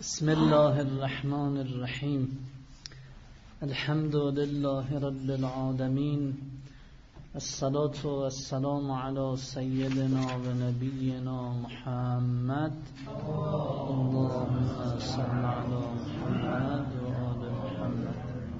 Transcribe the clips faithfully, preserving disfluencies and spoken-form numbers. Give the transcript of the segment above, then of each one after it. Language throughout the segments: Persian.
بسم الله الرحمن الرحیم. الحمد لله رب العالمین، الصلاة والسلام علی سیدنا و نبینا محمد. اللهم صل علی محمد و آل محمد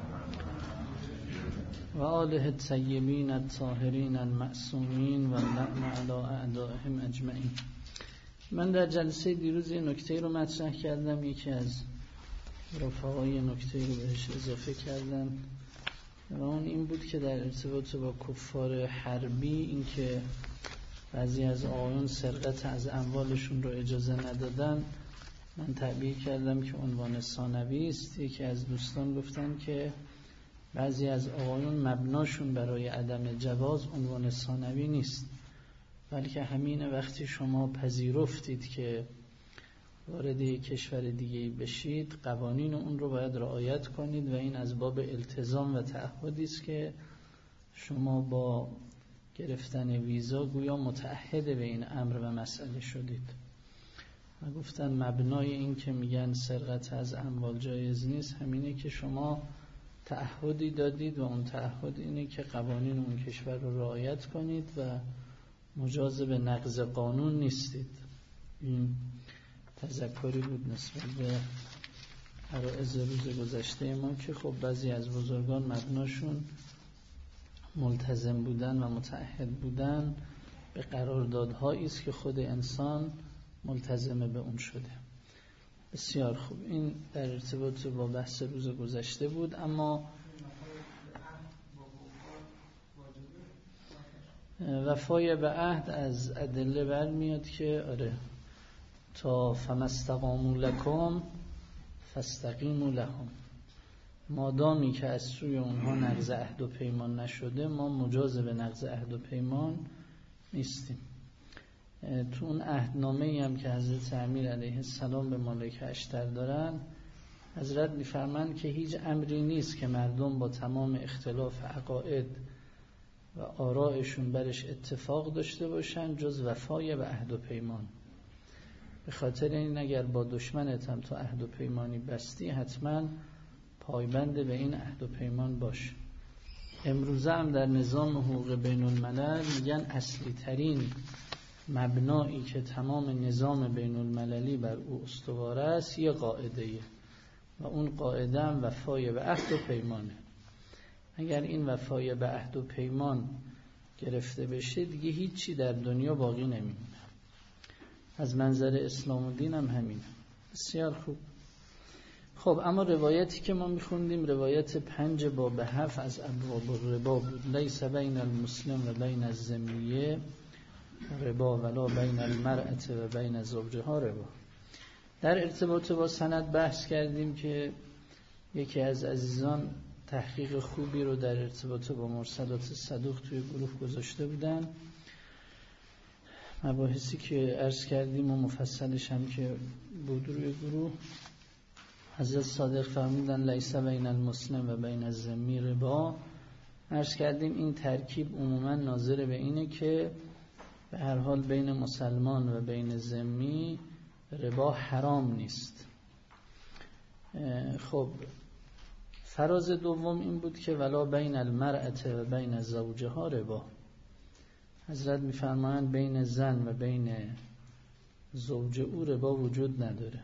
و آله الطیبین الطاهرین المعصومین و اللعن علی اعدائهم اجمعین. من در جلسه دیروز یه نکته رو مطرح کردم، یکی از رفقای نکته رو بهش اضافه کردن و اون این بود که در ارتباط با کفار حربی این که بعضی از آقایون سرقت از اموالشون رو اجازه ندادن، من تعبیر کردم که عنوان ثانوی است. یکی از دوستان گفتن که بعضی از آقایون مبناشون برای عدم جواز عنوان ثانوی نیست، بلکه همین وقتی شما پذیرفتید که وارد یک کشور دیگه بشید، قوانین اون رو باید رعایت کنید و این از باب التزام و تعهدی است که شما با گرفتن ویزا گویا متعهد به این امر و مسئله شدید. و گفتن مبنای این که میگن سرقت از اموال جایز نیست همینه که شما تعهدی دادید و اون تعهد اینه که قوانین اون کشور رو رعایت کنید و مجاز به نقض قانون نیستید. این تذکری بود نسبت به عرائض روز گذشته ما که خب بعضی از بزرگان مبناشون ملتزم بودن و متعهد بودن به قراردادهایی است که خود انسان ملتزم به اون شده. بسیار خوب، این در ارتباط با بحث روز گذشته بود. اما وفای به عهد از ادله برمیاد که آره تا فمستقاموا لکم فاستقیموا لهم، مادامی که از سوی اونها نقض عهد و پیمان نشده ما مجاز به نقض عهد و پیمان نیستیم. تو اون عهدنامه‌ای هم که حضرت امیر علیه السلام به مالک اشتر دارن، حضرت می‌فرمایند که هیچ امری نیست که مردم با تمام اختلاف عقاید و آرائشون برش اتفاق داشته باشن جز وفای به عهد و پیمان. به خاطر این اگر با دشمنت هم تو عهد و پیمانی بستی حتما پایبند به این عهد و پیمان باش. امروزه هم در نظام حقوق بین الملل میگن اصلی ترین مبنایی که تمام نظام بین المللی بر او استوار است یه قاعده‌ایه و اون قاعده هم وفای به عهد و پیمانه. اگر این وفای به عهد و پیمان گرفته بشه دیگه هیچی در دنیا باقی نمیمونه. از منظر اسلام و دین هم همینه. بسیار خوب. خب اما روایتی که ما میخوندیم روایت پنج باب هفت از ابواب الربا بود. لیس بین المسلم و بین الذمیه ربا ولا بین المرأة و بین زوجها ربا. در ارتباط با سند بحث کردیم که یکی از عزیزان تحقیق خوبی رو در ارتباط با مرسلات صدوق توی گروه گذاشته بودن. مباحثی که عرض کردیم و مفصلش هم که بود روی گروه، حضرت صادق فرمودن لیس بین المسلم و بین الذمی ربا. عرض کردیم این ترکیب عموما ناظر به اینه که به هر حال بین مسلمان و بین ذمی ربا حرام نیست. خب فراز دوم این بود که ولا بین المرأة و بین زوجها ربا. حضرت میفرمایند بین زن و بین زوج او ربا وجود نداره.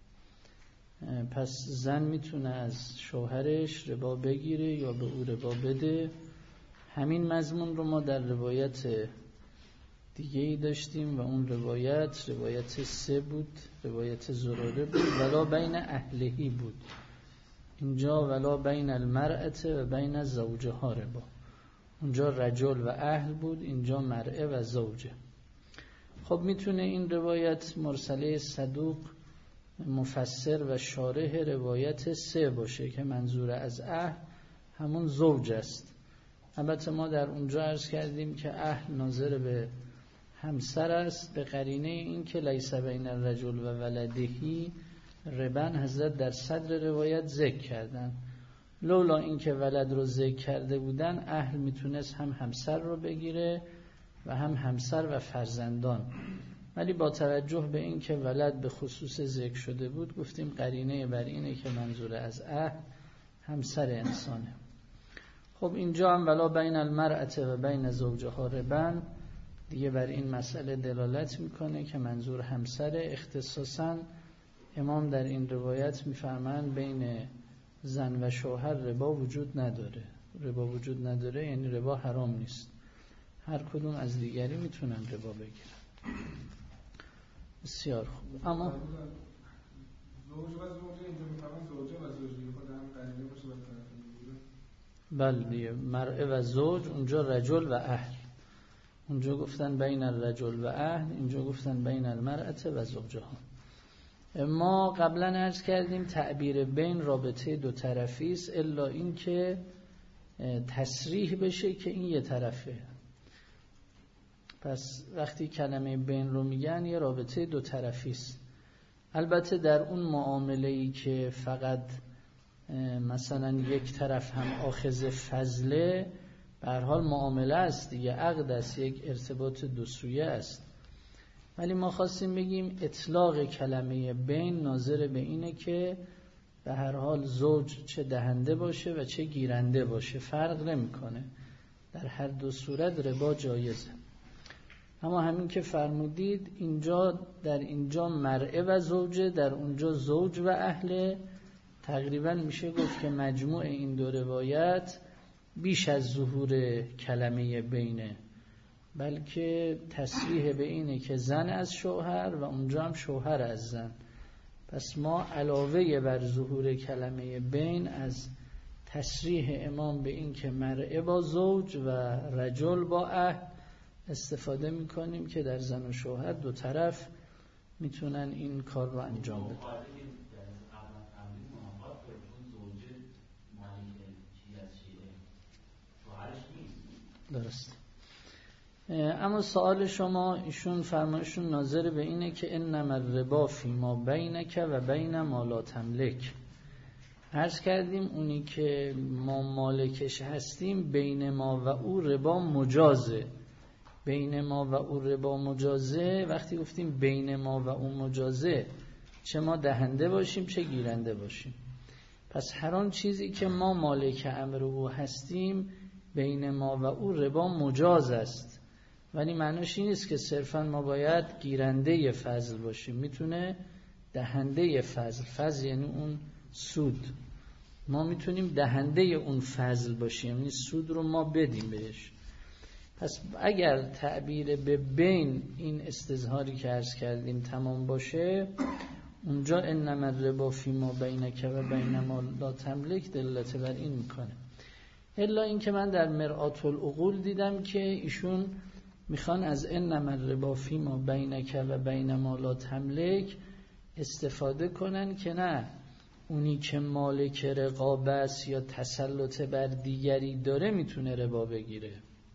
پس زن میتونه از شوهرش ربا بگیره یا به او ربا بده. همین مضمون رو ما در روایت دیگه ای داشتیم و اون روایت روایت سه بود، روایت زراره بود. ولا بین اهلهی بود. اینجا ولا بین المرأة و بین زوجها ربا. اونجا رجل و اهل بود، اینجا مرأه و زوجه. خب میتونه این روایت مرسله صدوق مفسر و شارح روایت سه باشه که منظور از اهل همون زوج است. البته ما در اونجا عرض کردیم که اهل ناظر به همسر است، به قرینه این که لیس بین الرجل و ولدهی ربن حضرت در صدر روایت ذکر کردن. لولا اینکه ولد رو ذکر کرده بودن اهل میتونست هم همسر رو بگیره و هم همسر و فرزندان. ولی با توجه به این که ولد به خصوص ذکر شده بود گفتیم قرینه بر اینه که منظور از عهد همسر انسانه. خب اینجا هم ولا بین المرأة و بین زوجها ربا دیگه بر این مسئله دلالت میکنه که منظور همسر. اختصاصا امام در این روایت میفرمایند بین زن و شوهر ربا وجود نداره. ربا وجود نداره یعنی ربا حرام نیست، هر کدوم از دیگری میتونن ربا بگیرن. بسیار خوب. اما زوج و زوجه اینجا میفرمایند زوجه و زوجه خود هم قرینه باشه بر طرفین دیگه. بله دیگه مرء و زوج، اونجا رجل و اهل، اونجا گفتن بین الرجل و اهل، اینجا گفتن بین المرأة و زوجها. ما قبلا عرض کردیم تعبیر بین رابطه دو طرفی است، الا این که تصریح بشه که این یه طرفه. پس وقتی کلمه بین رو میگن یه رابطه دو طرفی است. البته در اون معامله‌ای که فقط مثلا یک طرف هم آخذ فضله، به هر حال معامله است دیگه، عقد است، یک ارتباط دو سویه است. ولی ما خواستیم بگیم اطلاق کلمه بین ناظر به اینه که به هر حال زوج چه دهنده باشه و چه گیرنده باشه، فرق نمیکنه، در هر دو صورت ربا جایزه. اما همین که فرمودید اینجا در اینجا مرء و زوجه، در اونجا زوج و اهله، تقریبا میشه گفت که مجموع این دو روایت بیش از ظهور کلمه بینه، بلکه تصریح به اینه که زن از شوهر و اونجا هم شوهر از زن. پس ما علاوه بر ظهور کلمه بین از تصریح امام به این که مرء با زوج و رجل با اهل استفاده میکنیم که در زن و شوهر دو طرف میتونن این کار رو انجام بدن. درست. اما سوال شما، ایشون فرمایشون ناظر به اینه که انما الربا فی ما بینک و بین ما لا تملک. عرض کردیم اونی که ما مالکش هستیم بین ما و او ربا مجازه. بین ما و او ربا مجازه، وقتی گفتیم بین ما و او مجازه، چه ما دهنده باشیم چه گیرنده باشیم. پس هر آن چیزی که ما مالک امر او هستیم بین ما و او ربا مجاز است، ولی معنیش این نیست که صرفا ما باید گیرنده فضل باشیم، میتونه دهنده فضل. فضل یعنی اون سود، ما میتونیم دهنده اون فضل باشیم، یعنی سود رو ما بدیم بهش. پس اگر تعبیر به بین این استظهاری که عرض کردیم تمام باشه، اونجا انما الربا فی ما بینک و بین ما لا تملک دلالت بر این میکنه. الا این که من در مرآت العقول دیدم که ایشون میخوان از انما الربا فی ما بینک و بین ما لا تملک استفاده کنن که نه، اونی که مالک رقابه است یا تسلط بر دیگری داره میتونه ربا بگیره،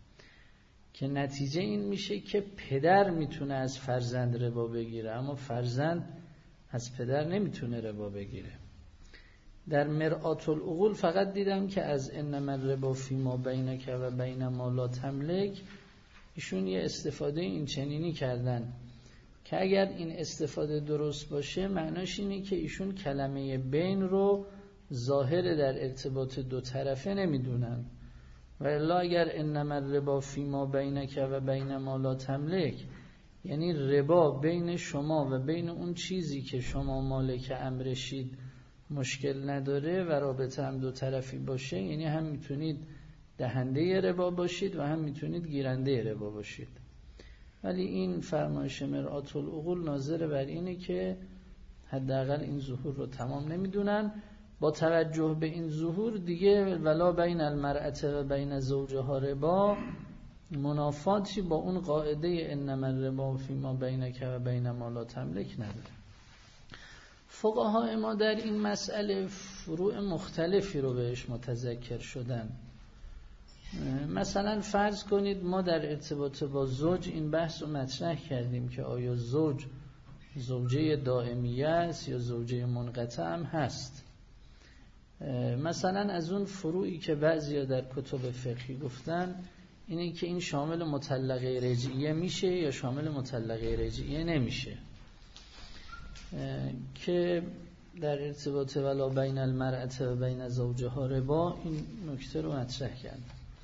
که نتیجه این میشه که پدر میتونه از فرزند ربا بگیره اما فرزند از پدر نمیتونه ربا بگیره. در مرآت العقول فقط دیدم که از انما الربا فی ما بینک و بین ما لا تملک ایشون یه استفاده این چنینی کردن که اگر این استفاده درست باشه معناش اینه که ایشون کلمه بین رو ظاهر در ارتباط دو طرفه نمیدونن، و الا اگر انما الربا فی ما بینک و بین ما لا تملک یعنی ربا بین شما و بین اون چیزی که شما مالک امرشید مشکل نداره و رابطه هم دو طرفی باشه، یعنی هم میتونید دهنده ربا باشید و هم میتونید گیرنده ربا باشید. ولی این فرمایش مرآت العقول ناظر بر اینه که حداقل این ظهور رو تمام نمیدونن. با توجه به این ظهور دیگه ولا بین المرأة و بین زوجها ربا منافاتی با اون قاعده انما الربا فی ما بینک و بین ما لا تملک نداره. فقهای ما در این مسئله فروع مختلفی رو بهش متذکر شدن. مثلا فرض کنید ما در ارتباط با زوج این بحث رو مطرح کردیم که آیا زوج زوجه دائمیه است یا زوجه منقطع هم هست. مثلا از اون فروعی که بعضیا در کتب فقهی گفتن اینه که این شامل مطلقه رجعیه میشه یا شامل مطلقه رجعیه نمیشه، که در ارتباط ولا بین المرأة و بین زوجها ربا این نکته رو مطرح کردم.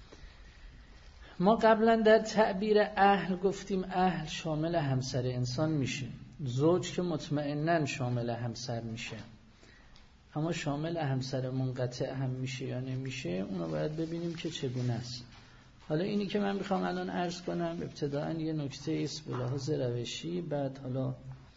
ما قبلا در تعبیر اهل گفتیم اهل شامل همسر انسان میشه، زوج که مطمئناً شامل همسر میشه، اما شامل همسر منقطع هم میشه یا نمیشه اونو باید ببینیم که چگونه است. حالا اینی که من میخوام الان عرض کنم ابتداءً یه نکته است به لحاظ روشی، بعد حالا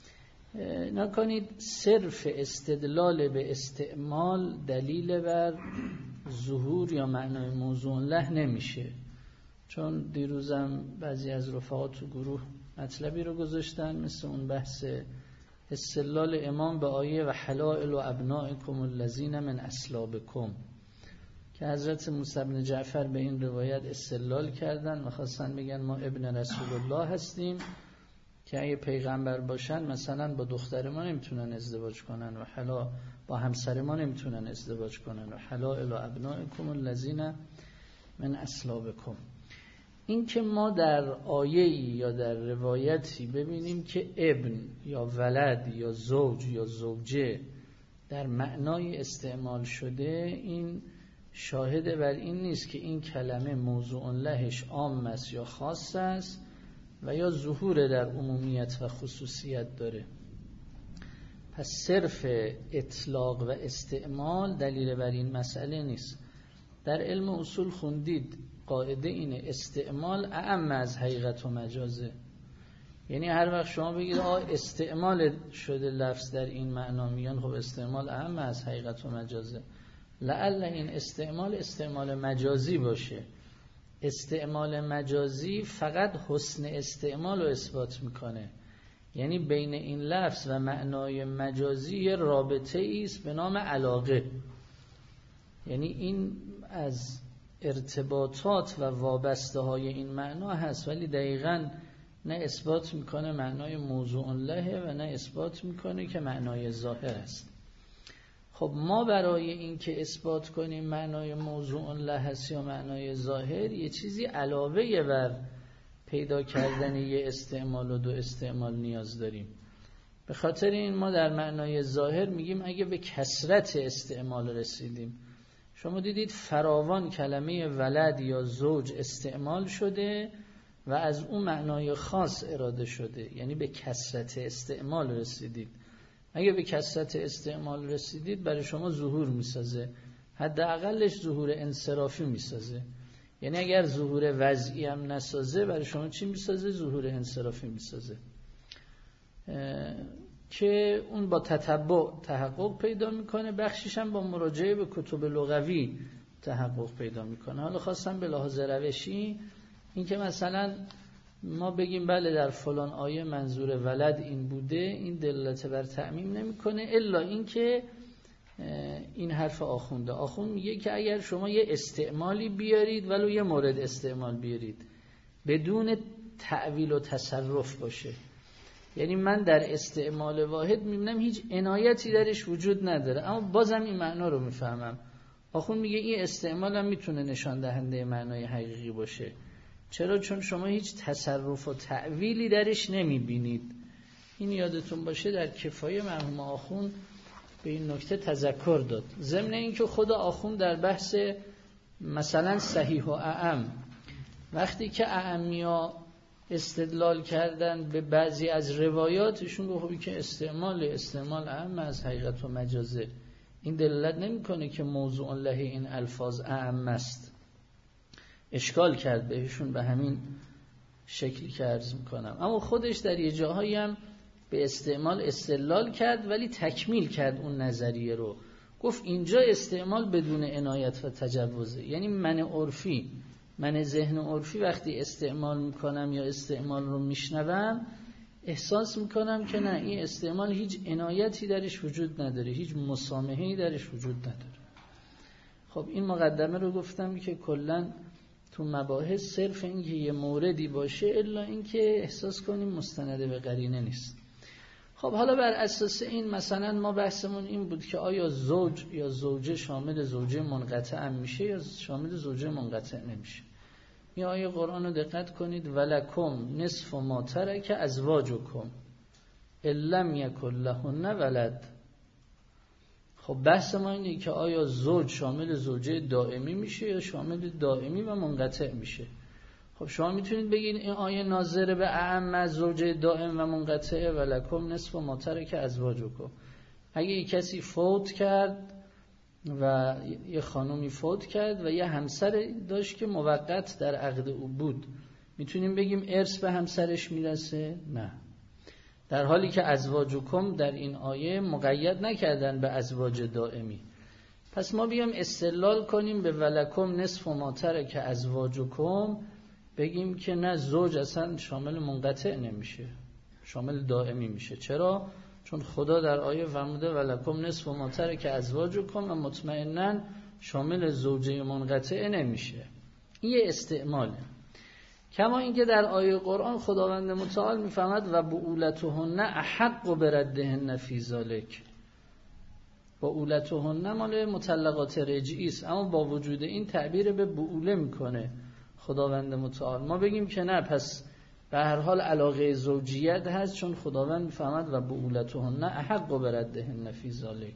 نکنید صرف استدلال به استعمال دلیل بر ظهور یا معنای موضوع له نمیشه، چون دیروزم بعضی از رفقا تو گروه مطلبی رو گذاشتن مثل اون بحث استدلال امام به آیه و حلائل و ابنائکم الذین من اصلابکم که حضرت موسی بن جعفر به این روایت استدلال کردن و خواستن بگن ما ابن رسول الله هستیم که اگه پیغمبر باشن مثلا با دختر ما نمیتونن ازدواج کنن و حلا با همسر ما نمیتونن ازدواج کنن و حلائل و ابنائکم الذین من اصلابکم. این که ما در آیه‌ای یا در روایتی ببینیم که ابن یا ولد یا زوج یا زوجه در معنای استعمال شده، این شاهد بر این نیست که این کلمه موضوع لهش عام است یا خاص است و یا ظهور در عمومیت و خصوصیت داره. پس صرف اطلاق و استعمال دلیل بر این مسئله نیست. در علم اصول خوندید قاعده اینه استعمال اعم از حقیقت و مجازه، یعنی هر وقت شما بگید آه استعمال شده لفظ در این معنا، میگن خب استعمال اعم از حقیقت و مجازه، لعل این استعمال استعمال مجازی باشه. استعمال مجازی فقط حسن استعمال رو اثبات میکنه، یعنی بین این لفظ و معنای مجازی رابطه است به نام علاقه، یعنی این از ارتباطات و وابسته های این معنا هست، ولی دقیقاً نه اثبات میکنه معنای موضوع له و نه اثبات میکنه که معنای ظاهر است. خب ما برای این که اثبات کنیم معنای موضوع له هست یا معنای ظاهر یه چیزی علاوه بر پیدا کردن یه استعمال و دو استعمال نیاز داریم. به خاطر این ما در معنای ظاهر میگیم اگه به کثرت استعمال رسیدیم، شما دیدید فراوان کلمه ولد یا زوج استعمال شده و از اون معنای خاص اراده شده، یعنی به کثرت استعمال رسیدید. اگه به کثرت استعمال رسیدید برای شما ظهور میسازه، حداقلش ظهور انصرافی میسازه، یعنی اگر ظهور وضعی هم نسازه برای شما چی میسازه؟ ظهور انصرافی میسازه که اون با تتبع تحقق پیدا میکنه، بخشیش هم با مراجعه به کتب لغوی تحقق پیدا میکنه. حالا خواستم به لحاظ روشی این که مثلا ما بگیم بله در فلان آیه منظور ولد این بوده، این دلالت بر تعمیم نمیکنه، الا این که این حرف آخونده آخوند میگه که اگر شما یه استعمالی بیارید ولو یه مورد استعمال بیارید بدون تعویل و تصرف باشه، یعنی من در استعمال واحد میبینم هیچ عنایتی درش وجود نداره اما بازم این معنا رو میفهمم. آخوند میگه این استعمال هم میتونه نشان دهنده معنای حقیقی باشه. چرا؟ چون شما هیچ تصرف و تعویلی درش نمیبینید. این یادتون باشه در کفایه مرحوم آخوند به این نکته تذکر داد. ضمن اینکه خود آخوند در بحث مثلا صحیح و اعم وقتی که اعمیا استدلال کردن به بعضی از روایاتشون گفت که استعمال استعمال اعم از حقیقت و مجازه، این دلالت نمیکنه که موضوع له این الفاظ اعم است. اشکال کرد بهشون به همین شکلی که عرض میکنم، اما خودش در یه جاهایی هم به استعمال استدلال کرد ولی تکمیل کرد اون نظریه رو، گفت اینجا استعمال بدون عنایت و تجوزه، یعنی من عرفی من ذهن عرفی وقتی استعمال میکنم یا استعمال رو میشنوم احساس میکنم که نه این استعمال هیچ عنایتی درش وجود نداره، هیچ مسامحه‌ای درش وجود نداره. خب این مقدمه رو گفتم که کلاً تو مباحث صرف این که یه موردی باشه الا این که احساس کنیم مستند به قرینه نیست. خب حالا بر اساس این مثلا ما بحثمون این بود که آیا زوج یا زوجه شامل زوجه منقطع هم میشه یا شامل زوجه منقطع نمیشه. این آیه قرآن رو دقت کنید، ولکم نصف ما ترک ازواجکم ان لم یکن لهن ولد. خب بحث ما اینه که آیا زوج شامل زوجه دائمی میشه یا شامل دائمی و منقطع میشه. خب شما میتونید بگید این آیه ناظر به اعم زوجه دائم و منقطع، ولکم نصف ما ترک ازواجکم. اگه یک کسی فوت کرد و یه خانومی فوت کرد و یه همسر داشت که موقت در عقد او بود، میتونیم بگیم ارث به همسرش میرسه؟ نه، در حالی که ازواجکم در این آیه مقید نکردن به ازواج دائمی. پس ما بیام استدلال کنیم به ولکم نصف ما ترک ازواجکم، بگیم که نه، زوج اصلا شامل منقطع نمیشه، شامل دائمی میشه. چرا؟ چون خدا در آیه فرموده ولکم نصف ما ترک ازواجکم و مطمئناً شامل زوجه منقطع نمیشه. این یه استعماله. کما اینکه در آیه قرآن خداوند متعال میفهمد و بعولتهن احق بردهن فی ذلک. بعولتهن مال مطلقات رجعی است، اما با وجود این تعبیر به بعوله میکنه خداوند متعال. ما بگیم که نه، پس به هر حال علاقه زوجیت هست، چون خداوند میفهمد و بعولتهن احق بردهن فی ذلک.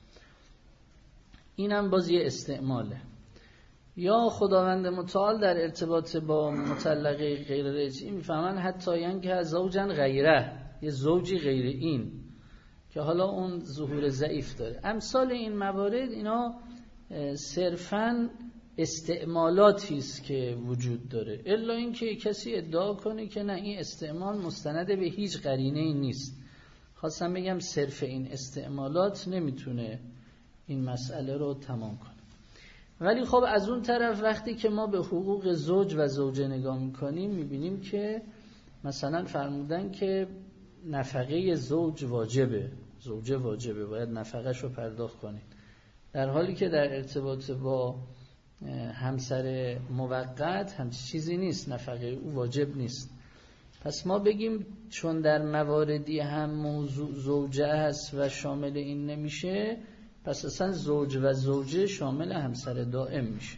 اینم باز یه استعماله. یا خداوند متعال در ارتباط با مطلقه غیر رجعی میفهمن حتی ینکه زوجن غیره، یه زوجی غیر این که حالا اون ظهور ضعیف داره. امثال این موارد اینا صرفاً استعمالاتی است که وجود داره، الا اینکه کسی ادعا کنه که نه، این استعمال مستند به هیچ قرینه‌ای نیست. خواستم بگم صرف این استعمالات نمیتونه این مسئله رو تمام کنه. ولی خب از اون طرف وقتی که ما به حقوق زوج و زوجه نگاه میکنیم، میبینیم که مثلا فرمودن که نفقه زوج واجبه، زوجه واجبه، باید نفقهش رو پرداخت کنید، در حالی که در ارتباط با همسر موقت همچین چیزی نیست، نفقه او واجب نیست. پس ما بگیم چون در مواردی هم موضوع زوجه هست و شامل این نمیشه، پس اصلا زوج و زوجه شامل همسر دائم میشه.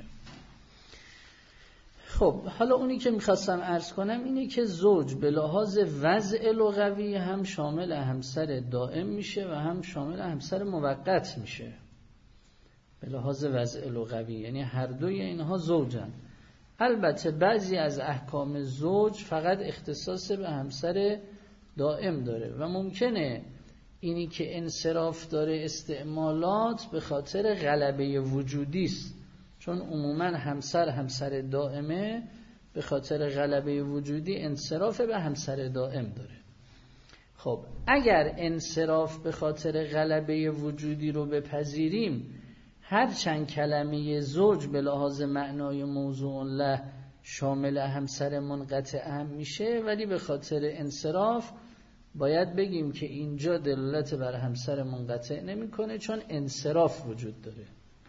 خب حالا اونی که میخواستم عرض کنم اینه که زوج به لحاظ وضع لغوی هم شامل همسر دائم میشه و هم شامل همسر موقت میشه. به لحاظ وضع لغوی یعنی هر دوی اینها زوجن. البته بعضی از احکام زوج فقط اختصاص به همسر دائم داره و ممکنه اینی که انصراف داره استعمالات به خاطر غلبه وجودی است، چون عموما همسر همسر دائمه، به خاطر غلبه وجودی انصراف به همسر دائم داره. خب اگر انصراف به خاطر غلبه وجودی رو بپذیریم، هر چند کلمه زوج به لحاظ معنای موضوع له شامل همسر منقطع هم میشه، ولی به خاطر انصراف باید بگیم که اینجا دلالت بر همسر منقطع نمیکنه، چون انصراف وجود داره.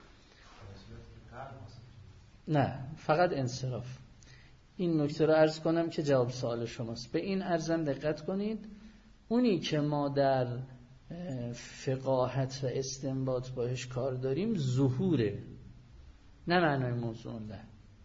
نه، فقط انصراف. این نکته رو عرض کنم که جواب سوال شماست. به این عرضم دقت کنید، اونی که ما در فقاهت و استنباط باهاش کار داریم ظهوره، نه معنای موضوع له.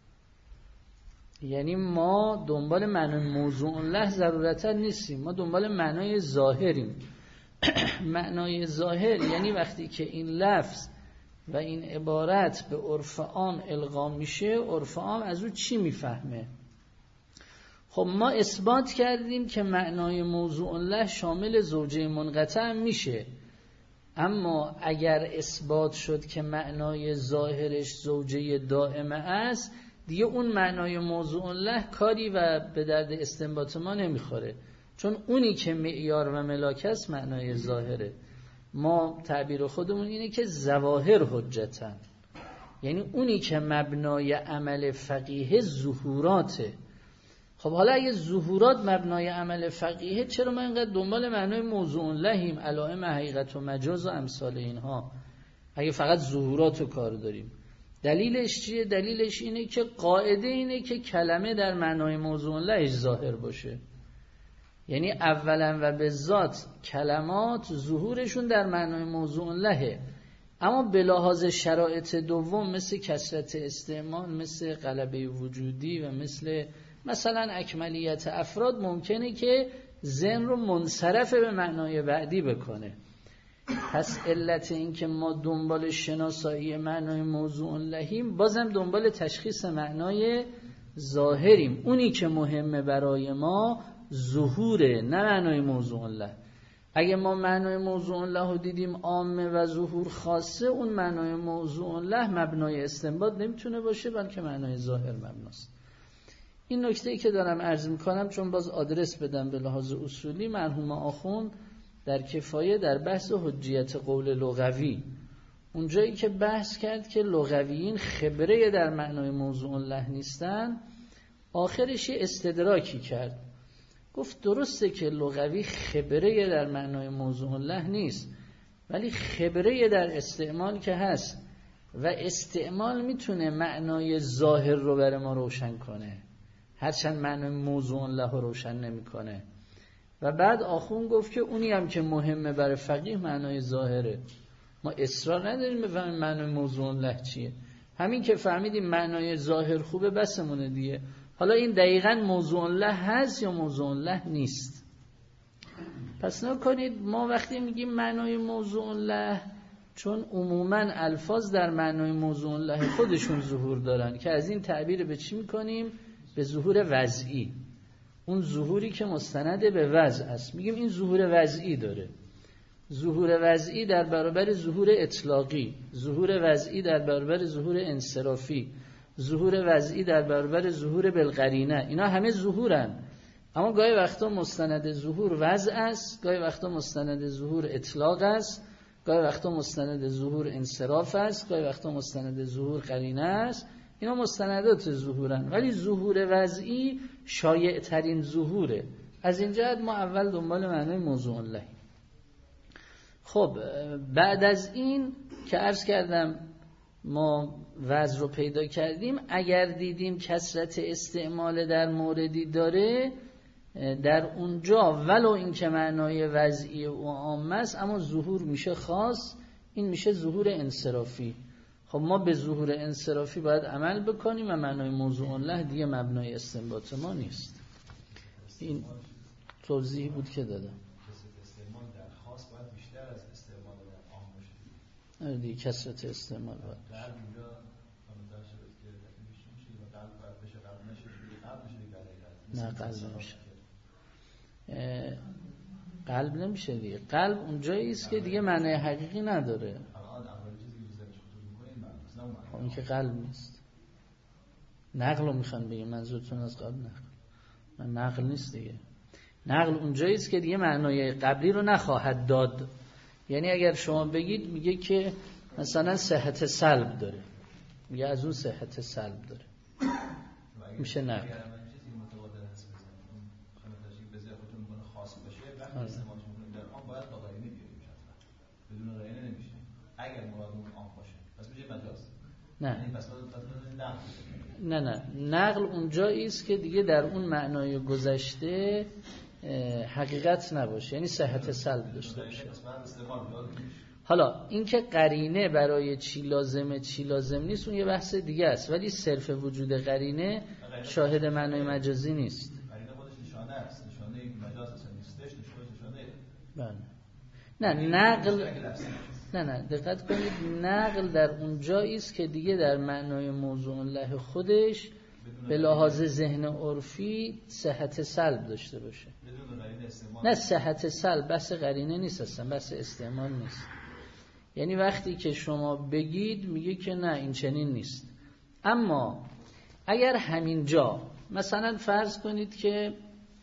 یعنی ما دنبال معنای موضوع له ضرورتا نیستیم، ما دنبال معنای ظاهریم. معنای ظاهر یعنی وقتی که این لفظ و این عبارت به عرف عام القا میشه، عرف عام از او چی میفهمه؟ خب ما اثبات کردیم که معنای موضوع له شامل زوجه منقطع میشه، اما اگر اثبات شد که معنای ظاهرش زوجه دائمه است، دیگه اون معنای موضوع له کاری و به درد استنباط ما نمیخوره، چون اونی که معیار و ملاک است معنای ظاهره. ما تعبیر خودمون اینه که ظواهر حجتن، یعنی اونی که مبنای عمل فقیه ظهوراته. خب حالا اگه ظهورات مبنای عمل فقیه، چرا ما اینقدر دنبال معنای موضوع لهیم، علائم حقیقت و مجاز و امثال اینها، اگه فقط ظهورات رو کار داریم؟ دلیلش چیه؟ دلیلش اینه که قاعده اینه که کلمه در معنای موضوع لهش ظاهر باشه، یعنی اولا و به ذات کلمات ظهورشون در معنای موضوع لهه، اما به لحاظ شرایط دوم مثل کثرت استعمال، مثل غلبه وجودی و مثل مثلا اکملیت افراد ممکنه که ذهن رو منصرف به معنای بعدی بکنه. پس علت این که ما دنبال شناسایی معنای موضوع لهیم بازم دنبال تشخیص معنای ظاهریم. اونی که مهمه برای ما ظهوره، نه معنای موضوع له. اگه ما معنای موضوع له رو دیدیم عامه و ظهور خاصه، اون معنای موضوع له مبنای استنباط نمیتونه باشه، بلکه معنای ظاهر مبناست. این نکته‌ای که دارم عرض میکنم چون باز آدرس بدم به لحاظ اصولی، مرحوم آخوند در کفایه در بحث حجیت قول لغوی اونجایی که بحث کرد که لغویین خبره در معنای موضوع له نیستن، آخرش استدراکی کرد. گفت درسته که لغوی خبره در معنای موضوع له نیست، ولی خبره در استعمال که هست و استعمال میتونه معنای ظاهر رو برای ما روشن کنه، هرچند معنای موضوع له رو روشن نمیکنه. و بعد آخوند گفت که اونی هم که مهمه برای فقیه معنای ظاهره. ما اصرار نداریم بفهمیم معنای موضوع له چیه، همین که فهمیدیم معنای ظاهر خوبه بسمونه دیگه. حالا این دقیقاً موضوع له هست یا موضوع له نیست. پس نکنید ما وقتی میگیم معنای موضوع له، چون عموماً الفاظ در معنای موضوع له خودشون ظهور دارن که از این تعبیر به چی میکنیم؟ به ظهور وضعی. اون ظهوری که مستند به وضع است میگیم این ظهور وضعی داره. ظهور وضعی در برابر ظهور اطلاقی، ظهور وضعی در برابر ظهور انصرافی، ظهور وضعی در برابر ظهور بالقرینه، اینا همه ظهورن. اما گاهی وقتا مستند ظهور وضع است، گاهی وقتا مستند ظهور اطلاق است، گاهی وقتا مستند ظهور انصراف است، گاهی وقتا مستند ظهور قرینه است. اینا مستندات ظهورن، ولی ظهور وضعی شایع ترین ظهوره. از این جهت ما اول دنبال معنای موضوع له. خب بعد از این که عرض کردم ما وضع رو پیدا کردیم، اگر دیدیم کثرت استعمال در موردی داره، در اونجا ولو این که معنای وضعی و عامه است اما ظهور میشه خاص، این میشه ظهور انصرافی. خب ما به ظهور انصرافی باید عمل بکنیم و معنای موضوع له دیگه مبنای استنباط ما نیست. این توضیحی بود که دادم. استعمال در خاص باید بیشتر از استعمال در عام باشه. دیگه کثرت استعمال باید در اینجا مثلا شده که میشه میشه و قلب باید بشه، قلب نشه، قلب نشه دیگه. نه قلب نمیشه. قلب نمیشه دیگه. قلب اونجایی است که دیگه معنی حقیقی نداره. خب این که قلب نیست. نقل رو میخوان بگیم، منظورتون از قلب نقل. من نقل نیست دیگه. نقل اونجایی است که دیگه معنای قبلی رو نخواهد داد. یعنی اگر شما بگید میگه که مثلا صحت سلب داره، میگه از اون صحت سلب داره، میشه نقل. بدون قرینه نمیشه. اگر مراد اون عام باشه پس میشه مجاز. نه پس نه نه نقل اونجایی است که دیگه در اون معنای گذشته حقیقت نباشه، یعنی صحت سلب داشته باشه. حالا این که قرینه برای چی لازمه چی لازم نیست اون یه بحث دیگه است، ولی صرف وجود قرینه شاهد معنای مجازی نیست. قرینه خودش نشانه است، نشانه مجاز است، نیستش نشانه. بله. نه نقل نه نه دقت کنید، نقل در اون جایی است که دیگه در معنای موضوع له خودش به لحاظ ذهن عرفی صحت سلب داشته باشه. نه صحت سلب بحث قرینه نیست اصلا، بحث استعمال نیست. یعنی وقتی که شما بگید میگه که نه این چنین نیست. اما اگر همین جا مثلا فرض کنید که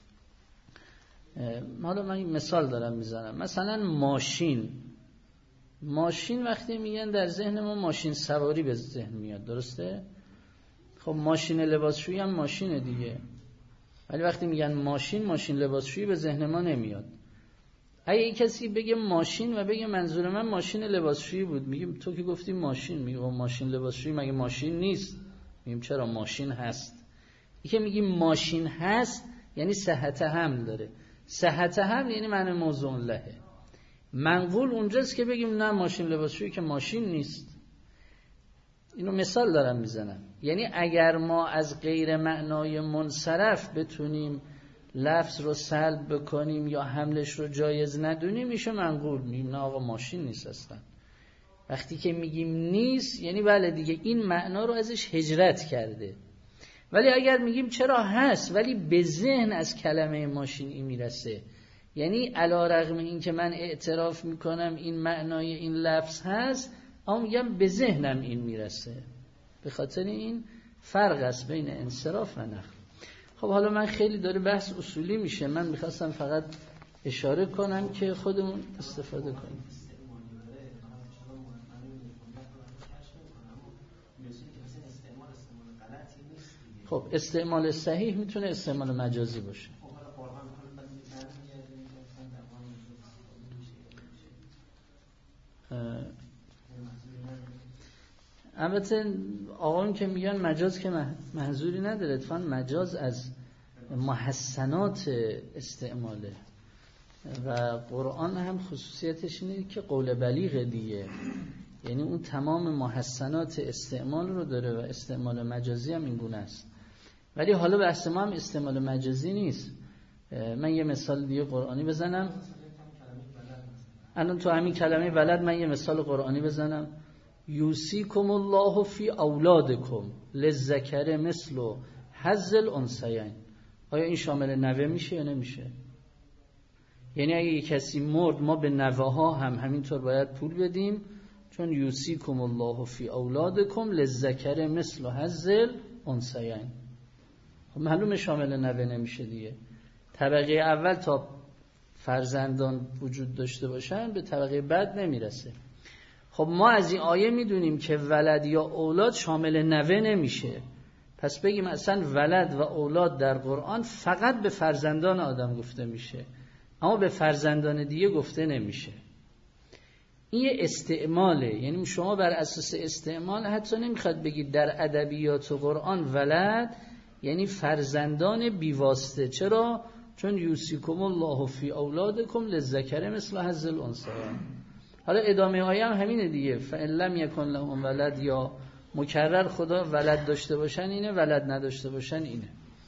حالا من این مثال دارم میزنم، مثلا ماشین ماشین وقتی میگن در ذهن ما ماشین سواری به ذهن میاد، درسته؟ خب ماشین لباسشویی هم ماشینه دیگه، ولی وقتی میگن ماشین ماشین لباسشویی به ذهن ما نمیاد. اگه کسی بگه ماشین و بگه منظور من ماشین لباسشویی بود، میگیم تو که گفتی ماشین، میگه ماشین لباسشویی مگه ماشین نیست؟ میگیم چرا ماشین هست. این که میگیم ماشین هست یعنی صحت حمل داره. صحت حمل یعنی معنی موضوع لهه. منقول اونجاست که بگیم نه ماشین لباسشویی که ماشین نیست. اینو مثال دارم میزنم. یعنی اگر ما از غیر معنای منصرف بتونیم لفظ رو سلب بکنیم یا حملش رو جایز ندونیم میشه منقول. میگیم نه آقا ماشین نیست اصلا. وقتی که میگیم نیست یعنی بله دیگه این معنا رو ازش هجرت کرده. ولی اگر میگیم چرا هست ولی به ذهن از کلمه ماشین این میرسه، یعنی علی‌رغم این که من اعتراف میکنم این معنای این لفظ هست اما میگم به ذهنم این میرسه. به خاطر این فرق است بین انصراف و نقل. خب حالا من خیلی داره بحث اصولی میشه، من میخواستم فقط اشاره کنم که خودمون استفاده کنیم. خب استعمال صحیح میتونه استعمال مجازی باشه. البته آقایون که میگن مجاز که محظوری نداره، اتفاقا مجاز از محسنات استعماله و قرآن هم خصوصیتش اینه که قول بلیغ دیگه، یعنی اون تمام محسنات استعمال رو داره و استعمال مجازی هم این گونه است. ولی حالا بحث ما هم استعمال مجازی نیست. من یه مثال دیگه قرآنی بزنم. الان تو همین کلمه ولد من یه مثال قرآنی بزنم. یوصیکم الله فی اولادکم للذکر مثل حظ الانثیین. آیا این شامل نوه میشه یا نمیشه؟ یعنی اگه یک کسی مرد ما به نوه ها هم همینطور باید پول بدیم، چون یوصیکم الله فی اولادکم للذکر مثل حظ الانثیین. خب معلومه شامل نوه نمیشه دیگه. طبقه اول تا فرزندان وجود داشته باشن به طبقه بعد نمیرسه. خب ما از این آیه میدونیم که ولد یا اولاد شامل نوه نمیشه، پس بگیم اصلا ولد و اولاد در قرآن فقط به فرزندان آدم گفته میشه اما به فرزندان دیگه گفته نمیشه. این یه استعماله، یعنی شما بر اساس استعمال حتی نمیخواد بگید در ادبیات قرآن ولد یعنی فرزندان بیواسطه. چرا؟ چون یوصیکم الله فی اولادکم للذکر مثل حظ الانثیین. حالا ادامه آیه هم همینه دیگه، فإن لم یکن لهم ولد، یا مکرر خدا ولد داشته باشن اینه، ولد نداشته باشن اینه.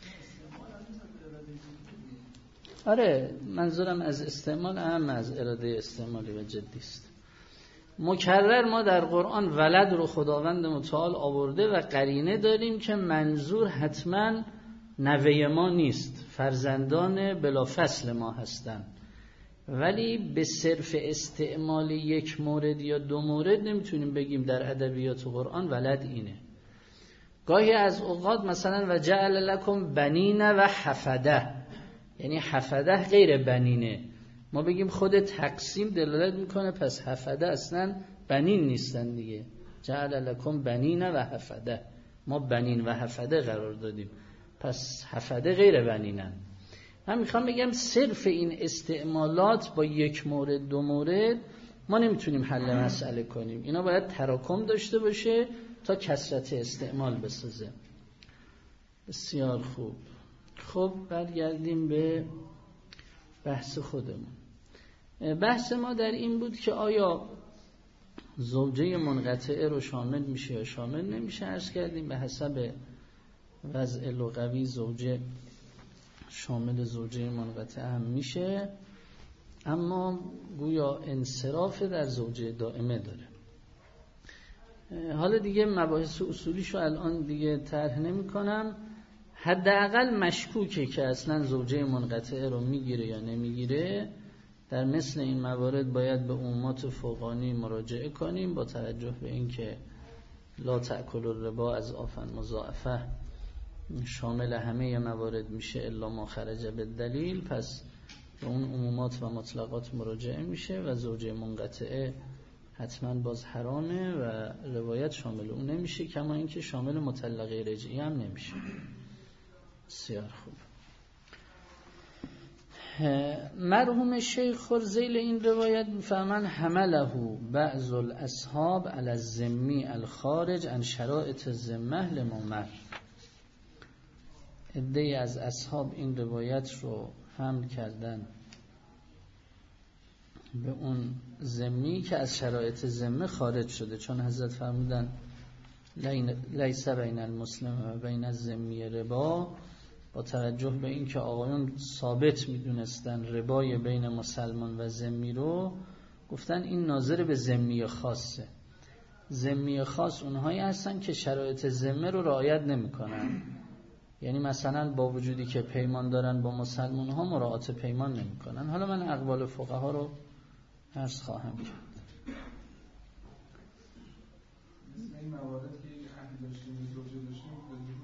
آره منظورم از استعمال اهم از اراده استعمالی و جدی است. مکرر ما در قرآن ولد رو خداوند متعال آورده و قرینه داریم که منظور حتما نوه ما نیست، فرزندان بلا فصل ما هستن. ولی به صرف استعمال یک مورد یا دو مورد نمیتونیم بگیم در ادبیات قرآن ولد اینه. گاهی از اوقات مثلا و جعل لکم بنین و حفده، یعنی حفده غیر بنینه، ما بگیم خود تقسیم دلالت میکنه پس حفده اصلا بنین نیستن دیگه. جعل لکم بنین و حفده، ما بنین و حفده قرار دادیم پس حفده غیر بنینن. من میخوام بگم صرف این استعمالات با یک مورد دو مورد ما نمیتونیم حل مسئله کنیم، اینا باید تراکم داشته باشه تا کثرت استعمال بسازه. بسیار خوب. خب برگردیم به بحث خودمون. بحث ما در این بود که آیا زوجه منقطعه رو شامل میشه یا شامل نمیشه. عرض کردیم به حسب وضع لغوی زوجه شامل زوجه منقطعه هم میشه، اما گویا انصراف در زوجه دائمه داره. حالا دیگه مباحث اصولیشو الان دیگه طرح نمی کنم. حداقل مشکوکه که اصلا زوجه منقطعه رو میگیره یا نمیگیره. در مثل این موارد باید به عمومات فوقانی مراجعه کنیم با توجه به اینکه لا تأکل الربا از آفن مضاعفه شامل همه موارد میشه الا ما خرج بالدلیل، پس به اون عمومات و مطلقات مراجعه میشه و زوجه منقطعه حتما باز حرامه و روایت شامل اون نمیشه، کما اینکه شامل مطلقه رجعی هم نمیشه. بسیار خوب. مرحوم شیخ خرزیل این روایت میفرمان حمله بعض الاصحاب علی الذمی الخارج عن شرائط الذمه لممر. عده‌ای از اصحاب این روایت رو حمل کردن به اون ذمی که از شرایط ذمه خارج شده، چون حضرت فرمودن لیس بین المسلم و بین الذمی ربا، با توجه به این که آقایون ثابت میدونستن ربای بین مسلمان و ذمی رو، گفتن این ناظر به ذمی خاصه. ذمی خاص اونهایی هستن که شرایط ذمه رو رعایت نمیکنن، یعنی مثلا با وجودی که پیمان دارن با مسلمان ها مراعات پیمان نمیکنن. حالا من اقوال فقها رو عرض خواهم کرد. این موارد که عهد داشتیم زوجه داشتیم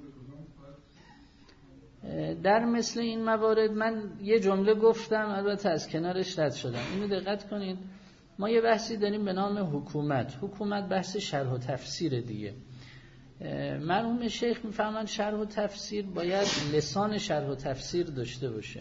در مثل این موارد من یه جمله گفتم، البته از کنارش رد شدم. اینو دقت کنید، ما یه بحثی داریم به نام حکومت. حکومت بحث شرح و تفسیر دیگه. مرحوم شیخ میفهمن شرح و تفسیر باید لسان شرح و تفسیر داشته باشه،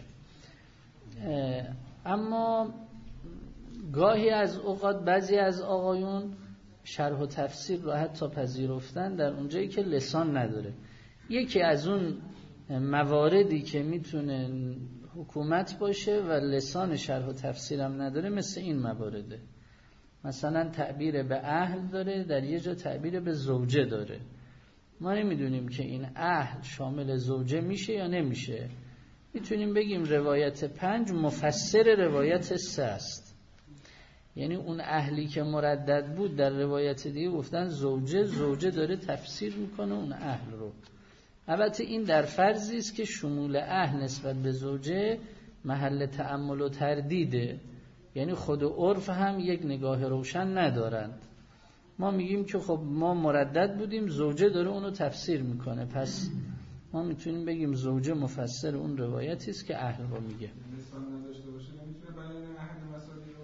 اما گاهی از اوقات بعضی از آقایون شرح و تفسیر رو حتی پذیرفتن در اونجایی که لسان نداره. یکی از اون مواردی که میتونه حکومت باشه و لسان شرح و تفسیر هم نداره مثل این موارده. مثلا تعبیر به اهل داره، در یه جا تعبیر به زوجه داره. ما نمیدونیم که این اهل شامل زوجه میشه یا نمیشه. میتونیم بگیم روایت پنج مفسر روایت سه است، یعنی اون اهلی که مردد بود در روایت دیگه گفتن زوجه، زوجه داره تفسیر میکنه اون اهل رو. البته این در فرضی است که شمول اهل نسبت به زوجه محل تأمل و تردیده، یعنی خود عرف هم یک نگاه روشن ندارند. ما میگیم که خب ما مردد بودیم، زوجه داره اونو تفسیر میکنه، پس ما میتونیم بگیم زوجه مفسر اون روایتی است که اهل رو میگه. لسان نداشته باشه نمیتونه بیان اهل مصادیق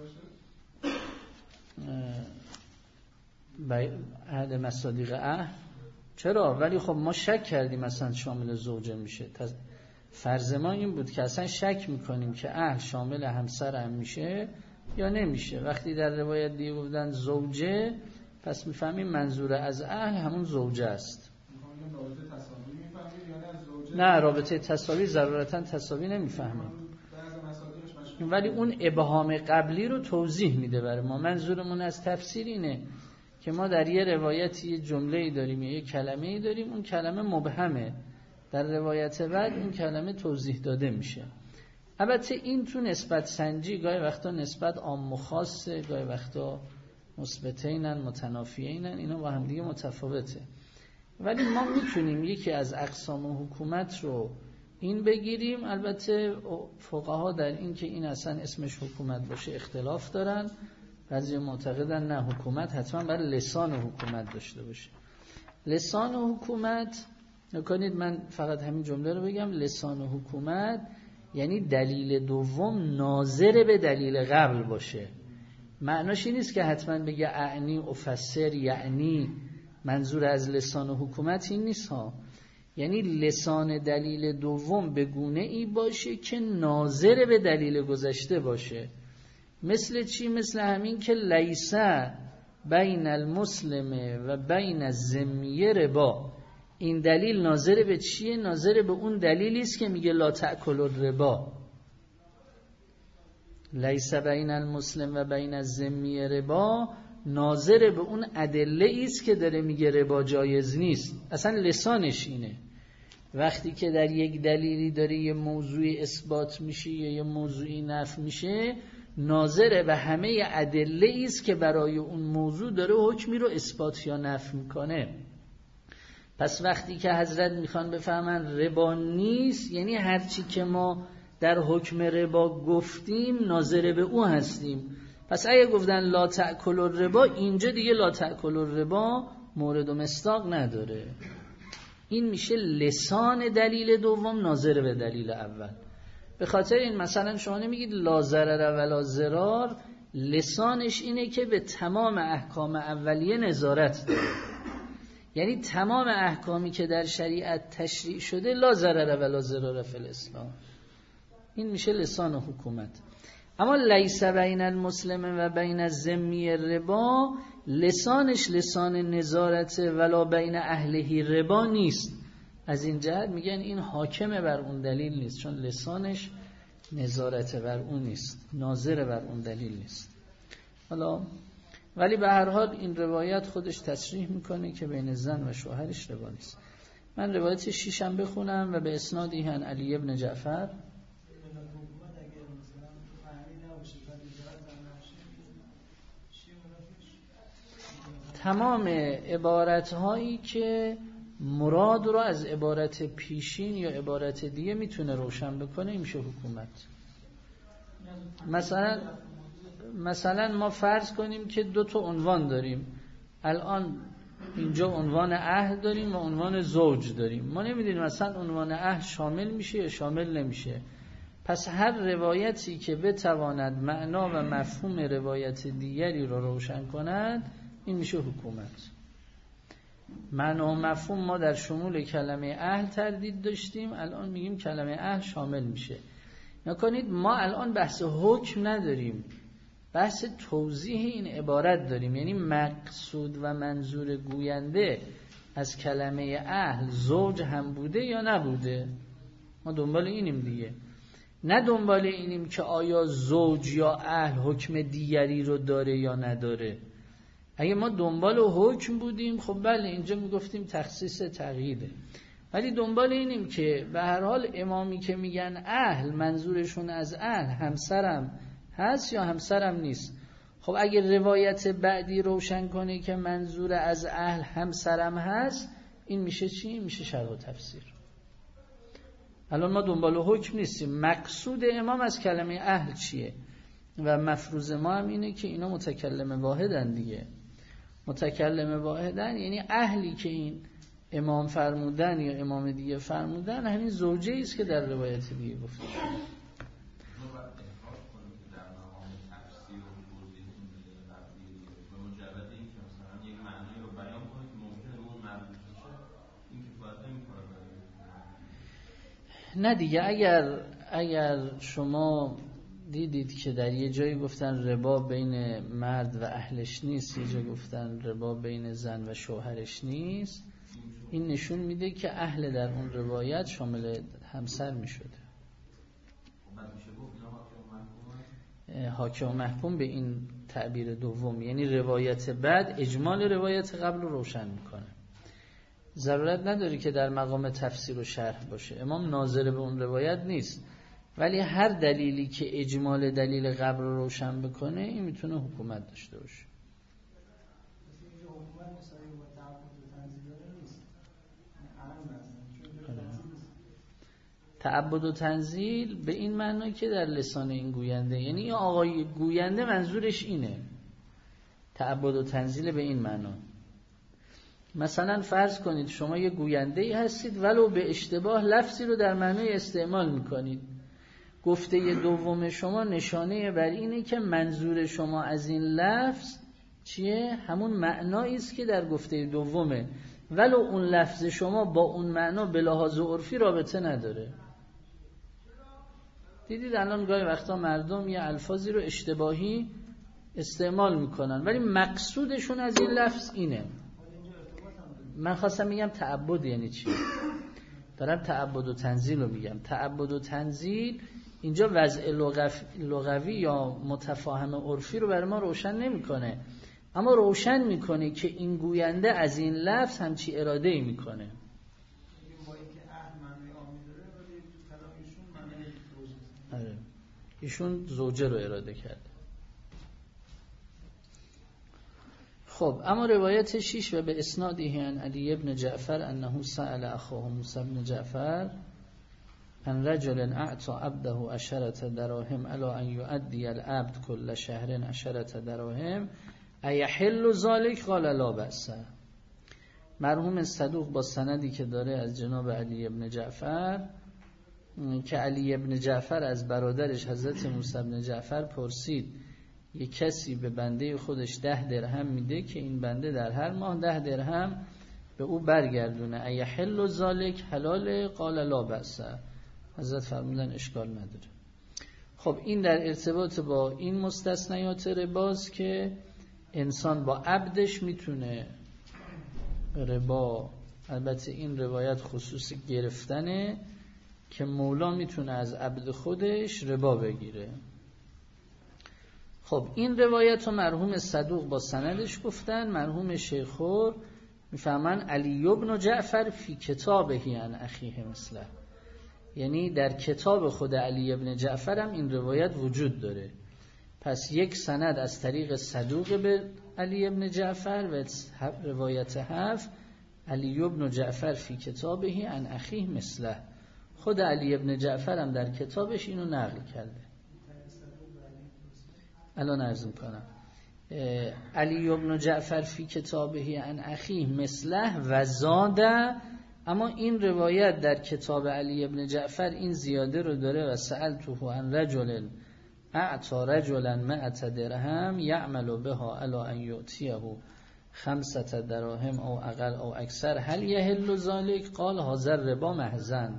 باشه؟ اهل مصادیق اهل چرا؟ ولی خب ما شک کردیم مثلا شامل زوجه میشه. فرض ما این بود که اصلا شک میکنیم که اهل شامل همسر هم میشه یا نمیشه. وقتی در روایت دیگه بودن زوجه، پس میفهمیم منظور از اهل همون زوجه است. نه، رابطه تساوی ضرورتا تساوی نمیفهمیم، ولی اون ابهام قبلی رو توضیح میده برای ما. منظورمون از تفسیر اینه که ما در یه روایتی یه جمله‌ای داریم یا یه کلمه‌ای داریم، اون کلمه مبهمه، در روایت بعد اون کلمه توضیح داده میشه. البته این تو نسبت سنجی گاهی وقتا نسبت عام و خاصه، گاهی وقتا مثبتینن متنافیینن، اینا با هم دیگه متفاوته. ولی ما میتونیم یکی از اقسام حکومت رو این بگیریم. البته فقها در این که این اصلا اسمش حکومت باشه اختلاف دارن. بعضی معتقدن نه، حکومت حتما برای لسان حکومت داشته باشه. لسان حکومت نکنید، من فقط همین جمله رو بگم، لسان حکومت یعنی دلیل دوم ناظر به دلیل قبل باشه. معناش این نیست که حتما بگه اعنی افسر، یعنی منظور از لسان حکومت این نیست ها، یعنی لسان دلیل دوم به گونه ای باشه که ناظر به دلیل گذشته باشه. مثل چی؟ مثل همین که لیسه بین المسلم و بین الذمی ربا. این دلیل ناظر به چیه؟ ناظر به اون دلیلی است که میگه لا تأکل الربا. لیسه بین المسلم و بین الذمی ربا ناظر به اون ادله است که داره میگه ربا جایز نیست. اصلا لسانش اینه. وقتی که در یک دلیلی داره یه موضوعی اثبات میشه یا یه موضوعی نفی میشه، ناظر به همه ادله است که برای اون موضوع داره حکمی رو اثبات یا نفی میکنه. پس وقتی که حضرت میخوان بفهمن ربا نیست، یعنی هرچی که ما در حکم ربا گفتیم ناظر به او هستیم. پس اگه گفتن لا تأکل الربا، اینجا دیگه لا تأکل الربا مورد و مصداق نداره. این میشه لسان دلیل دوم ناظر به دلیل اول. به خاطر این مثلا شما نمیگید لا ضرر ولا ضرار، لسانش اینه که به تمام احکام اولیه نظارت داره. یعنی تمام احکامی که در شریعت تشریع شده لا ضرر ولا ضرار فی الاسلام. این میشه لسان حکومت. اما لیس بین المسلم و بین الذمی ربا، لسانش لسان نظارت ولا بین اهلهی ربا نیست. از این جهت میگن این حاکم بر اون دلیل نیست، چون لسانش نظارت بر اون نیست، ناظر بر اون دلیل نیست. حالا ولی به هر حال این روایت خودش تصریح میکنه که بین زن و شوهرش ربا نیست. من روایت شیشم بخونم و به اسنادی هن علی ابن جعفر. تمام عبارت هایی که مراد رو از عبارت پیشین یا عبارت دیگه میتونه روشن بکنه این میشه حکومت. مثلا مثلا ما فرض کنیم که دو تا عنوان داریم، الان اینجا عنوان اهل داریم و عنوان زوج داریم، ما نمیدونیم مثلا عنوان اهل شامل میشه یا شامل نمیشه. پس هر روایتی که بتواند معنا و مفهوم روایت دیگری رو روشن کند این میشه حکومت. معنا و مفهوم ما در شمول کلمه اهل تردید داشتیم، الان میگیم کلمه اهل شامل میشه. نکنید ما الان بحث حکم نداریم، بحث توضیح این عبارت داریم، یعنی مقصود و منظور گوینده از کلمه اهل زوج هم بوده یا نبوده. ما دنبال اینیم دیگه، نه دنبال اینیم که آیا زوج یا اهل حکم دیگری رو داره یا نداره. اگه ما دنبال حکم بودیم خب بله اینجا میگفتیم تخصیص تقییده، ولی دنبال اینیم که به هر حال امامی که میگن اهل منظورشون از اهل همسرم هست یا همسرم نیست. خب اگه روایت بعدی روشن کنه که منظور از اهل همسرم هست این میشه چی؟ میشه شرح و تفسیر. الان ما دنبال حکم نیستیم، مقصود امام از کلمه اهل چیه و مفروض ما هم اینه که اینا متکلم واحدن دیگه. متکلم واحدن یعنی اهلی که این امام فرمودن یا امام دیگه فرمودن همین زوجه است که در روایت دیگه گفته شده. نه دیگه، اگر اگر شما دیدید که در یه جایی گفتن ربا بین مرد و اهلش نیست، یه جا گفتن ربا بین زن و شوهرش نیست، این نشون میده که اهل در اون روایت شامل همسر میشده. حاکم و محکوم به این تعبیر دوم، یعنی روایت بعد اجمال روایت قبل رو روشن میکنه. ضرورت نداره که در مقام تفسیر و شرح باشه، امام ناظر به اون روایت نیست، ولی هر دلیلی که اجمال دلیل قبل رو روشن بکنه این میتونه حکومت داشته باشه. تعبد و تنزیل به این معنی که در لسان این گوینده، یعنی این آقای گوینده منظورش اینه، تعبد و تنزیل به این معنی. مثلا فرض کنید شما یه گوینده‌ای هستید ولو به اشتباه لفظی رو در معنی استعمال میکنید، گفته دوم شما نشانه بر اینه که منظور شما از این لفظ چیه؟ همون معنایی است که در گفته دومه، ولو اون لفظ شما با اون معنا به لحاظ عرفی رابطه نداره. دیدید الان گاهی وقتا مردم یه الفاظی رو اشتباهی استعمال میکنن ولی مقصودشون از این لفظ اینه. من خواستم میگم تعبد یعنی چی؟ دارم تعبد و تنزیل رو میگم. تعبد و تنزیل اینجا وضع لغوی یا متفاهم عرفی رو برای ما روشن نمیکنه، اما روشن میکنه که این گوینده از این لفظ همچی اراده ای میکنه. آره. ایشون زوجه رو اراده کرده. خب اما روایت شیش و به اسنادی عن علی ابن جعفر انه سأل اخوه موسی بن جعفر ان رجل اعطى عبده عشرة دراهم على ان يؤدي العبد كل شهر عشرة دراهم ایحل ذلك قال لا بأس. مرحوم صدوق با سندی که داره از جناب علی ابن جعفر که علی ابن جعفر از برادرش حضرت موسی بن جعفر پرسید یک کسی به بنده خودش ده درهم میده که این بنده در هر ماه ده درهم به او برگردونه، ایحل ذلک حلال؟ قال لا بأس. حضرت فرمودن اشکال نداره. خب این در ارتباط با این مستثنیات رباست که انسان با عبدش میتونه ربا، البته این روایت خصوص گرفتنه که مولا میتونه از عبد خودش ربا بگیره. خب این روایت رو مرحوم صدوق با سندش گفتن. مرحوم شیخور میفهمن علی ابن جعفر فی کتابه عن اخیه مثله، یعنی در کتاب خود علی ابن جعفر هم این روایت وجود داره. پس یک سند از طریق صدوق به علی ابن جعفر و روایت هفت علی ابن جعفر فی کتابه عن اخیه مثله، خود علی ابن جعفر هم در کتابش اینو نقل کرده. الان عرض میکنم علی ابن جعفر فی کتابه عن اخیه مثله و زاده، اما این روایت در کتاب علی ابن جعفر این زیاده رو داره و سألته عن رجل اعطى رجلا مئة درهم یعمل بها الا ان یؤتیه خمسة دراهم او اقل او اکثر هل یحل ذلک قال هذا ربا محضن.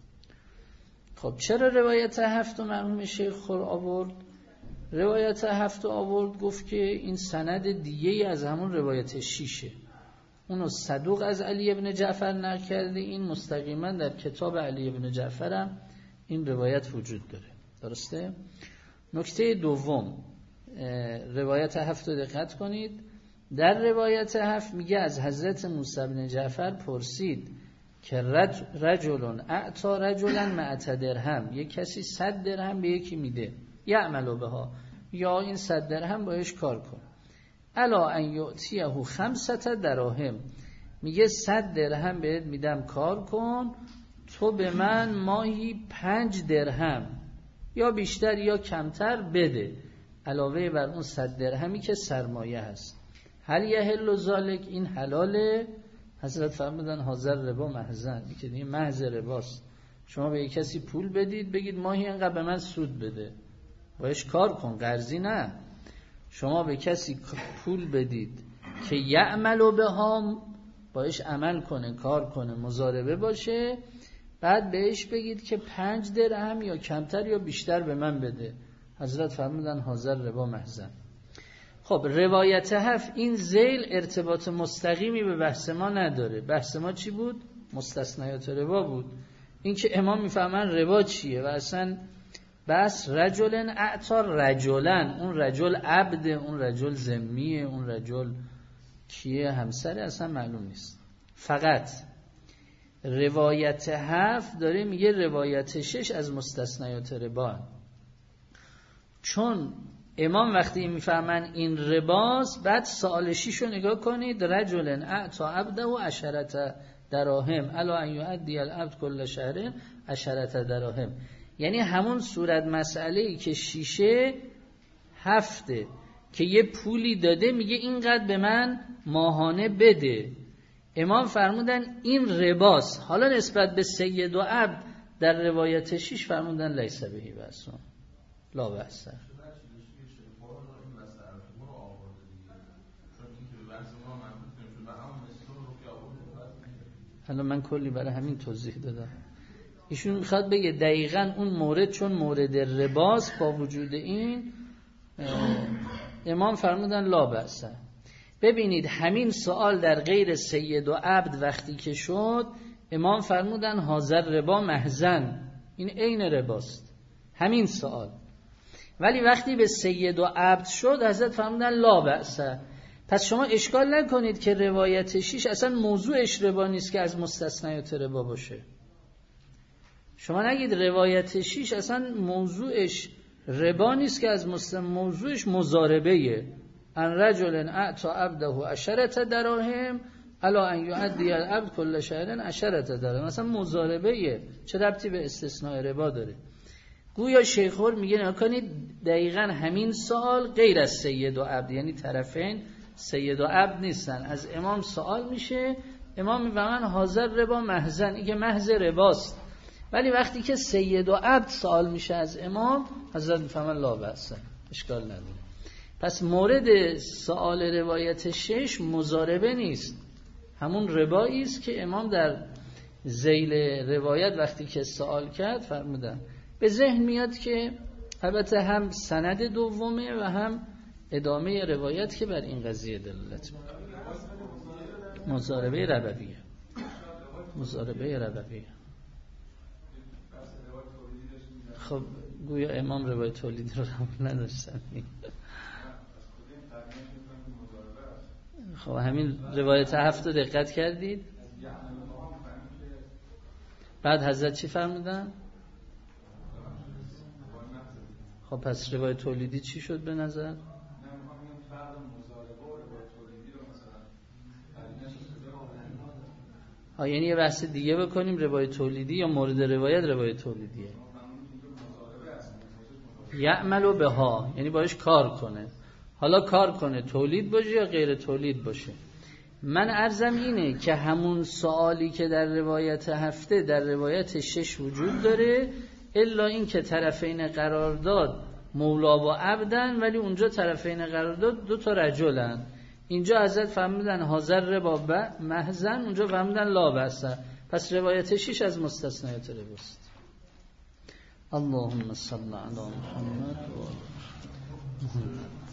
خب چرا روایت هفت مرحوم شیخ خور آورد؟ روایت هفت آورد گفت که این سند دیگه از همون روایت شیشه، اونو صدوق از علی ابن جعفر نقل کرده، این مستقیما در کتاب علی ابن جعفر هم این روایت وجود داره. درسته؟ نکته دوم، روایت هفت رو دقت کنید. در روایت هفت میگه از حضرت موسی بن جعفر پرسید که رج رجلون اعطا رجلا مئة درهم، یک کسی صد درهم به یکی میده، یعملو بها، یا این صد درهم باش کار کن، الا ان یؤتیه خمسة دراهم، میگه صد درهم بهت میدم کار کن، تو به من ماهی پنج درهم یا بیشتر یا کمتر بده علاوه بر اون صد درهمی که سرمایه هست. هل یحل ذلک، این حلاله؟ حضرت فرمودن حاضر ربا محضن، این که دیگه محض رباست. شما به یک کسی پول بدید بگید ماهی اینقدر به من سود بده، باش کار کن، قرضی نه. شما به کسی پول بدید که یعملو بها، باش عمل کنه، کار کنه، مضاربه باشه، بعد بهش بگید که پنج درهم یا کمتر یا بیشتر به من بده. حضرت فرمودن حاضر ربا محضن. خب روایت هفت این ذیل ارتباط مستقیمی به بحث ما نداره. بحث ما چی بود؟ مستثنیات ربا بود. این که امام میفهمن ربا چیه و اصلا بس رجلن اعطا رجلن، اون رجل عبد، اون رجل ذمیه، اون رجل کیه، همسر، اصلا معلوم نیست. فقط روایت هفت داره میگه روایت شش از مستثنیات ربا، چون امام وقتی میفهمن این رباست، بعد سوال شیش رو نگاه کنید، رجلن اعطا عبده و عشرت دراهم الا ان یؤدی العبد کل شهر عشرت دراهم، یعنی همون صورت مسئله‌ای که شیشه هفته که یه پولی داده میگه اینقدر به من ماهانه بده. امام فرمودن این رباست. حالا نسبت به سید و عبد در روایت شیش فرمودن لیس بهی بأس لا بأس. حالا من کلی برای همین توضیح دادم. ایشون میخواد بگه دقیقاً اون مورد چون مورد رباست، با وجود این امام فرمودن لا بأس. ببینید همین سوال در غیر سید و عبد وقتی که شد، امام فرمودن حاضر ربا محضن، این عین رباست همین سوال. ولی وقتی به سید و عبد شد حضرت فرمودن لا بأس. پس شما اشکال نکنید که روایت شیش اصلا موضوعش ربا نیست که از مستثنیات ربا باشه. شما نگید روایت شیش اصلا موضوعش ربا نیست که از مستثنیات، موضوعش مضاربه. ان رجل اعطى عبده عشرت دراهم الا ان یؤدی العبد کل شهر عشرت دراهم، مثلا مضاربه، چه ربطی به استثناء ربا داره؟ گویا شیخور میگه نکنید دقیقاً همین سوال غیر از سید و عبد، یعنی طرفین سید و عبد نیستن، از امام سوال میشه، امام میفهمن حاضر ربا محضن، این که محض رباست. ولی وقتی که سید و عبد سوال میشه از امام، حضرت میفهمن لا بأس، اشکال نداره. پس مورد سوال روایت شش مضاربه نیست، همون ربایی است که امام در ذیل روایت وقتی که سوال کرد فرمودن. به ذهن میاد که البته هم سند دومه و هم ادامه روایت که بر این قضیه دلالت می‌کنه. مضاربه ربویه، مضاربه ربویه. خب گویا امام روایت تولیدی رو قبول نداشتن. خب همین روایت هفت رو دقت کردید؟ بعد حضرت چی فرمودن؟ خب پس روایت تولیدی چی شد به نظر؟ ها یعنی یه بحث دیگه بکنیم، روایت تولیدی یا مورد روایت روایت تولیدیه. یعملو بها یعنی باش کار کنه. حالا کار کنه تولید باشه یا غیر تولید باشه. من عرضم اینه که همون سوالی که در روایت هفته در روایت شش وجود داره، الا این که طرفین قرارداد مولا و عبدن، ولی اونجا طرفین قرارداد دو تا رجلن. اینجا حضرت فهمیدن حاضر ربا محزن، اونجا فهمیدن لا بسن. پس روایت شش از مستثنیات رباست. اللهم صل علی محمد و آل محمد.